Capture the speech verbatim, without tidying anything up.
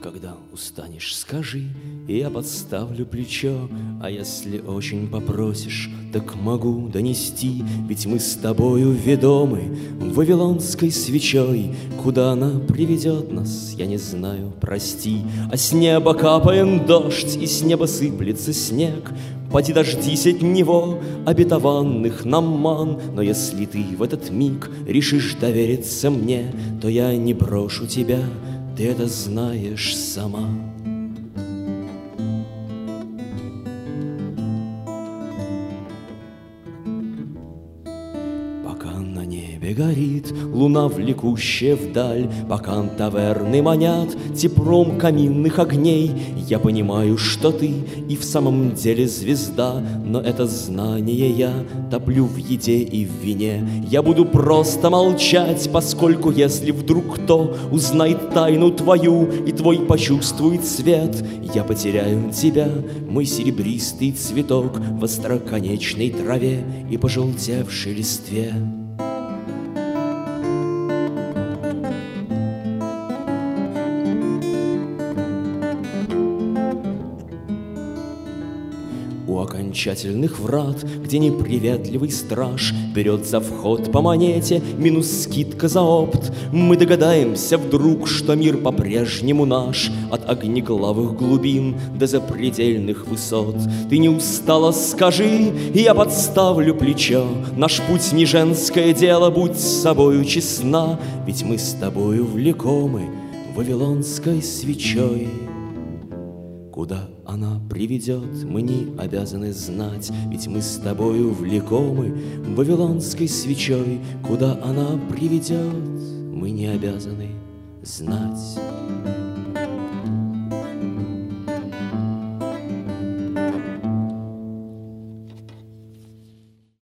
Когда устанешь, скажи, и я подставлю плечо. А если очень попросишь, так могу донести. Ведь мы с тобою ведомы вавилонской свечой. Куда она приведет нас, я не знаю, прости. А с неба капает дождь, и с неба сыплется снег. Поди дождись от него обетованных нам ман. Но если ты в этот миг решишь довериться мне, то я не брошу тебя, ты это знаешь сама. Пока на небе горит луна, влекущая вдаль, пока таверны манят теплом каминных огней, я понимаю, что ты и в самом деле звезда, но это знание я топлю в еде и в вине. Я буду просто молчать, поскольку если вдруг кто узнает тайну твою и твой почувствует свет, я потеряю тебя, мой серебристый цветок, в остроконечной траве и пожелтевшей листве. У окончательных врат, где неприветливый страж берет за вход по монете минус скидка за опт, мы догадаемся вдруг, что мир по-прежнему наш, от огнеглавых глубин до запредельных высот. Ты не устала, скажи, и я подставлю плечо. Наш путь не женское дело, будь с собою честна, ведь мы с тобою влекомы вавилонской свечой. Куда она приведет, мы не обязаны знать, ведь мы с тобою влекомы вавилонской свечой. Куда она приведет, мы не обязаны знать.